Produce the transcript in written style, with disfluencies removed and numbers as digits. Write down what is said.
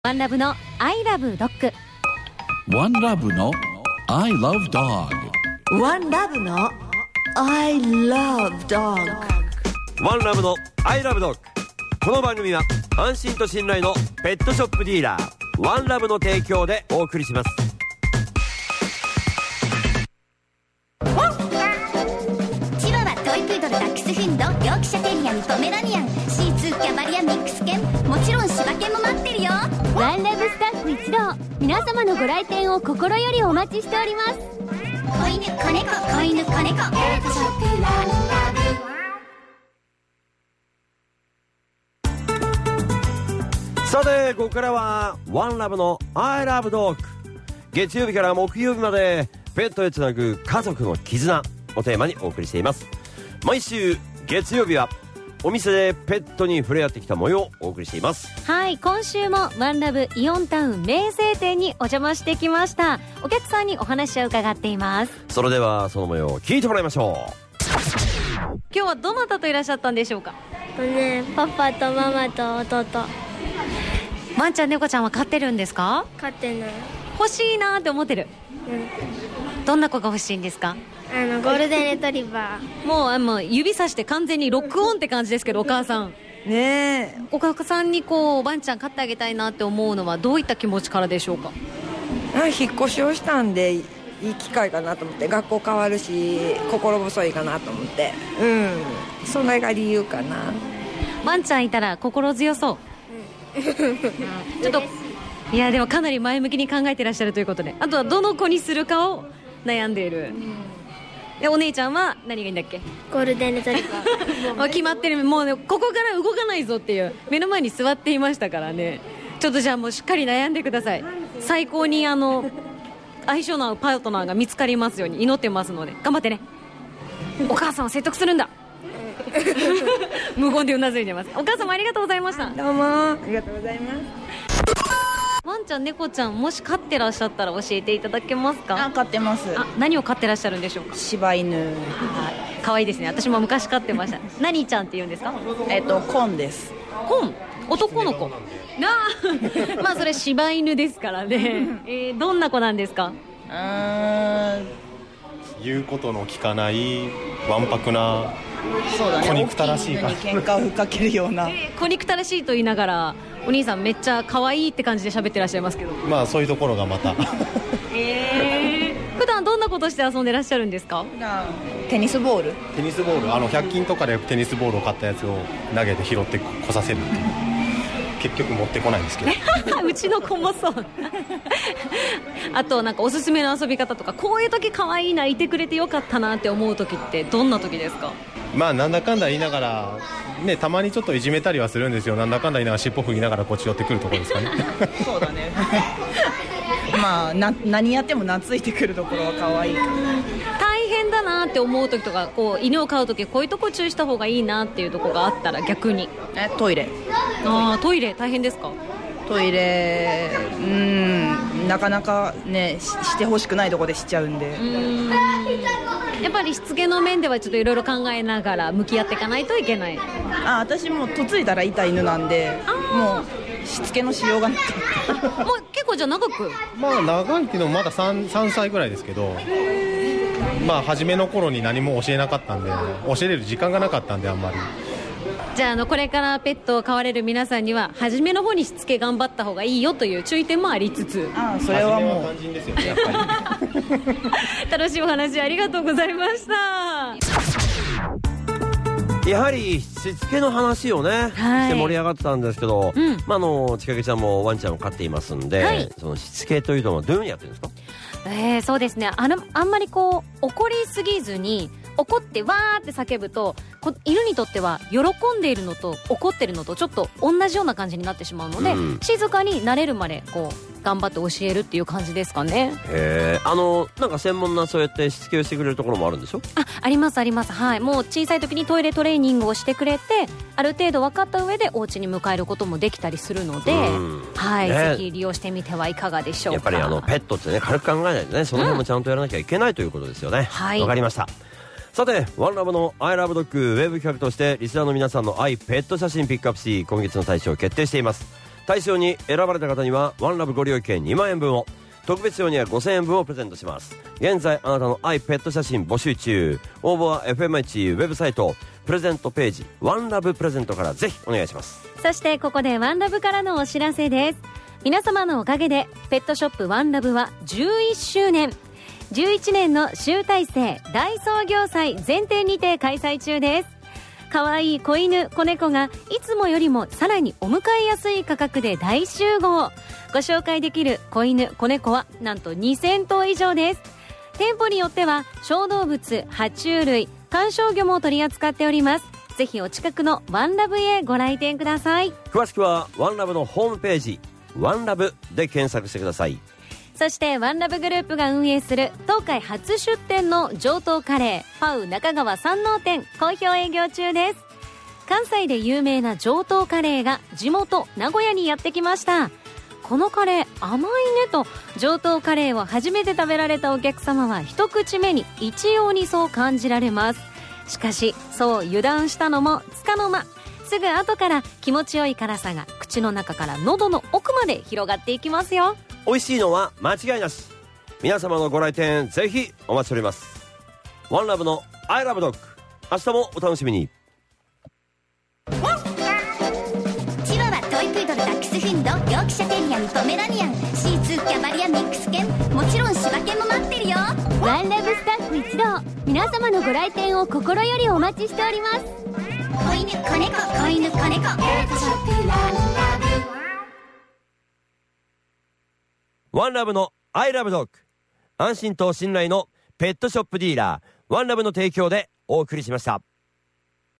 ワンラブの I love dog。 ワンラブの I love dog。 ワンラブの I love dog。 ワンラブの I love dog。 この番組は安心と信頼のペットショップディーラーワンラブの提供でお送りします。 チワワ、トイプードル、ダックスフンド、ヨークシャテリアン、ポメラニアン、シーツー、キャバリア、ミックス犬、もちろん柴犬も待ってるよ。 ワンラブスタッフ一同、皆様のご来店を心よりお待ちしております。 子犬、子猫、子犬、子猫、ペットショップワンラブ。 さてここからはワンラブの I love dog。 月曜日から木曜日までペットへつなぐ家族の絆をテーマにお送りしています。毎週月曜日はお店でペットに触れ合ってきた模様をお送りしています。 はい、今週もワンラブイオンタウン名声店にお邪魔してきました。お客さんにお話を伺っています。 それではその模様を聞いてもらいましょう。 今日はどなたといらっしゃったんでしょうか？ パパとママと弟。 ワンちゃん猫ちゃんは飼ってるんですか？ 飼ってない。 欲しいなって思ってる。どんな子が欲しいんですか？ ゴールデンレトリバー。 もう指さして完全にロックオンって感じですけど、お母さんねえ、お母さんにワンちゃん飼ってあげたいなって思うのはどういった気持ちからでしょうか？ 引っ越しをしたんでいい機会かなと思って、学校変わるし心細いかなと思って、それが理由かな。 ワンちゃんいたら心強そう。ちょっといやでもかなり前向きに考えてらっしゃるということで、あとはどの子にするかを悩んでいる。でお姉ちゃんは何がいいんだっけ？ ゴールデンレトリバー。 決まってる。もうね、ここから動かないぞっていう目の前に座っていましたからね。ちょっとじゃあもうしっかり悩んでください。最高に相性の合うパートナーが見つかりますように祈ってますので頑張ってね。お母さんを説得するんだ。無言でうなずいてます。お母様ありがとうございました。 どうもありがとうございます。 ワンちゃん猫ちゃんもし飼ってらっしゃったら教えていただけますか？ 飼ってます。 何を飼ってらっしゃるんでしょうか？ 柴犬。 可愛いですね。私も昔飼ってました。何ちゃんって言うんですか？ コンです。 コン、男の子。まあそれ柴犬ですからね。どんな子なんですか？ 言うことの聞かないわんぱくな、 そうだね、 小憎たらしい大きい犬に喧嘩をふっかけるような、 小憎たらしいと言いながらお兄さんめっちゃ可愛いって感じで喋ってらっしゃいますけど、 まあそういうところがまた普段どんなことして遊んでらっしゃるんですか？ テニスボール、 100均とかでテニスボールを買ったやつを投げて拾ってこさせるっていう。結局持ってこないんですけどうちの子もそうあとなんかおすすめの遊び方とか、こういう時可愛いな、いてくれてよかったなって思う時ってどんな時ですか？ まあなんだかんだ言いながらね、たまにちょっといじめたりはするんですよ。なんだかんだ言いながら尻尾振りながらこっち寄ってくるところですかねそうだねまあ何やっても懐いてくるところは可愛い。 大変だなって思う時とか、犬を飼う時こういうとこ注意した方がいいなっていうとこがあったら逆に。 トイレ。 トイレ大変ですか？ トイレなかなかねしてほしくないとこでしちゃうんで、 やっぱりしつけの面ではちょっといろいろ考えながら向き合っていかないといけない。 私も嫁いだらいた犬なんで、もうしつけのしようがなかったもう結構じゃあ長く、 まあ長いっていうのもまだ 3歳ぐらいですけど、まあ初めの頃に何も教えなかったんで、教えれる時間がなかったんであんまり。 じゃあこれからペットを飼われる皆さんには初めの方にしつけ頑張った方がいいよという注意点もありつつ、 それはもう肝心ですよね、やっぱり楽しいお話ありがとうございました。 やはりしつけの話をね、して盛り上がってたんですけど、ちかけちゃんもワンちゃんを飼っていますんで、そのしつけというのはどういうふうにやってるんですか？ そうですね、あんまり怒りすぎずに、怒ってわーって叫ぶと犬にとっては喜んでいるのと怒ってるのとちょっと同じような感じになってしまうので、静かに慣れるまで頑張って教えるっていう感じですかね。 なんか専門なそうやってしつけをしてくれるところもあるんでしょ？ ありますあります。はい、もう小さい時にトイレトレーニングをしてくれて、ある程度分かった上でお家に迎えることもできたりするので、ぜひ利用してみてはいかがでしょうか。 やっぱりペットってね、軽く考えないとね、その辺もちゃんとやらなきゃいけないということですよね。わかりました。さてワンラブの I love dog ウェブ企画としてリスナーの皆さんの愛ペット写真ピックアップし、今月の大賞を決定しています。 対象に選ばれた方にはワンラブご利用券2万円分を、特別賞には5000円分をプレゼントします。現在あなたの愛ペット写真募集中。応募は FMH ウェブサイトプレゼントページワンラブプレゼントからぜひお願いします。 そしてここでワンラブからのお知らせです。皆様のおかげでペットショップワンラブは11周年、11年の集大成大創業祭前提にて開催中です。かわいい子犬子猫がいつもよりもさらにお迎えやすい価格で大集合。ご紹介できる子犬子猫はなんと2000頭以上です。店舗によっては小動物、爬虫類、観賞魚も取り扱っております。ぜひお近くのワンラブへご来店ください。 詳しくはワンラブのホームページワンラブで検索してください。 そしてワンラブグループが運営する東海初出店の上等カレーパウ中川山王店好評営業中です。関西で有名な上等カレーが地元名古屋にやってきました。このカレー甘いねと上等カレーを初めて食べられたお客様は一口目に一様にそう感じられます。しかしそう油断したのもつかの間、すぐ後から気持ちよい辛さが口の中から喉の奥まで広がっていきますよ。 美味しいのは間違いなし。皆様のご来店ぜひお待ちしております。ワンラブの I love dog、 明日もお楽しみに。 チワワ、トイプードル、ダックスフンド、ヨークシャテリアン、ポメラニアン、シーツー、キャバリア、ミックス犬、もちろん柴犬も待ってるよ。 ワンラブスタッフ一同、皆様のご来店を心よりお待ちしております。 子犬子猫、子犬子猫、ペットショップワンラブ。 ワンラブの I love dog、 安心と信頼のペットショップディーラーワンラブの提供でお送りしました。